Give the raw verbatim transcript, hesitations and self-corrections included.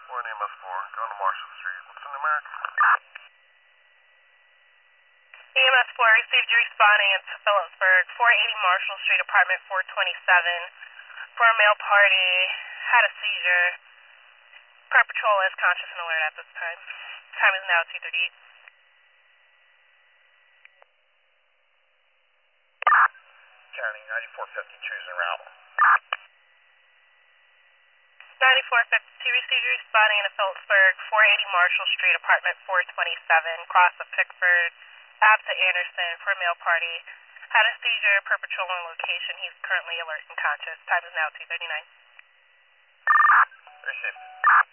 four and E M S four, going to Marshall Street. What's the numeric? E M S four received you responding into Phillipsburg, four eighty Marshall Street, apartment four twenty-seven, for a male party, had a seizure. Car patrol is conscious and alert at this time. Time is now two thirty-eight. County ninety-four fifty-two is en route. ninety-four fifty-two received you responding into Phillipsburg, four eighty Marshall Street, apartment four twenty-seven, cross of Pickford, Ave to Anderson, for a male party. Had a seizure per patrolling location. He's currently alert and conscious. Time is now two thirty-nine. Received.